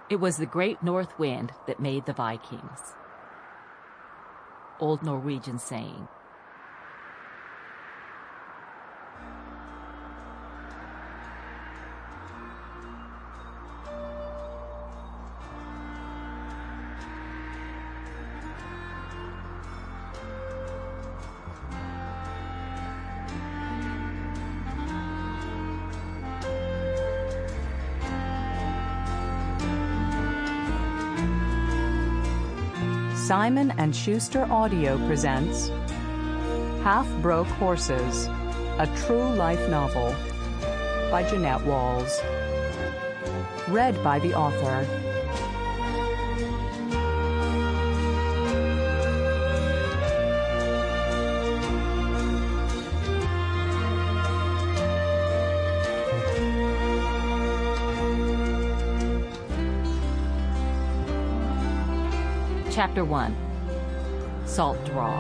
It was the great north wind that made the Vikings. Old Norwegian saying. Simon & Schuster Audio presents Half-Broke Horses, a true life novel by Jeanette Walls. Read by the author. Chapter 1. Salt Draw.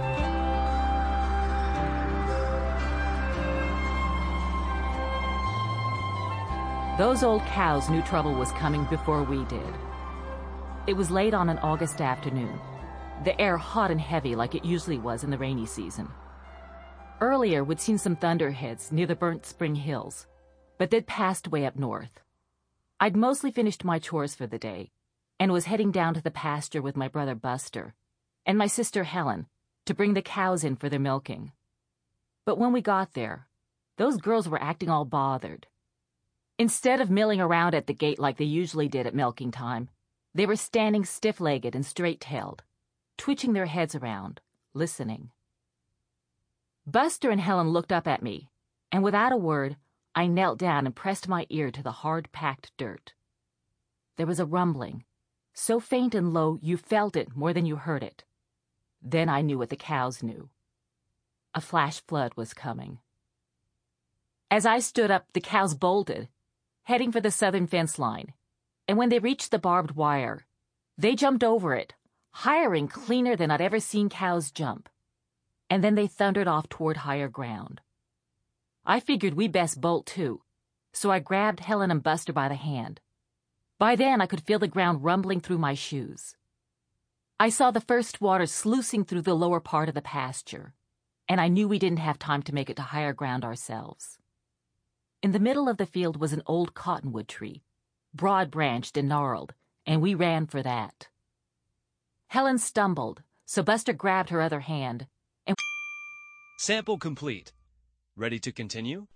Those old cows knew trouble was coming before we did. It was late on an August afternoon, the air hot and heavy like it usually was in the rainy season. Earlier, we'd seen some thunderheads near the Burnt Spring Hills, but they'd passed way up north. I'd mostly finished my chores for the day, and was heading down to the pasture with my brother Buster and my sister Helen to bring the cows in for their milking. But when we got there, those girls were acting all bothered. Instead of milling around at the gate like they usually did at milking time, they were standing stiff-legged and straight-tailed, twitching their heads around, listening. Buster and Helen looked up at me, and without a word, I knelt down and pressed my ear to the hard-packed dirt. There was a rumbling, so faint and low you felt it more than you heard it. Then I knew what the cows knew. A flash flood was coming. As I stood up, the cows bolted, heading for the southern fence line, and when they reached the barbed wire, they jumped over it, hiring cleaner than I'd ever seen cows jump, and then they thundered off toward higher ground. I figured we best bolt too, so I grabbed Helen and Buster by the hand. By then, I could feel the ground rumbling through my shoes. I saw the first water sluicing through the lower part of the pasture, and I knew we didn't have time to make it to higher ground ourselves. In the middle of the field was an old cottonwood tree, broad-branched and gnarled, and we ran for that. Helen stumbled, so Buster grabbed her other hand, and... Sample complete. Ready to continue?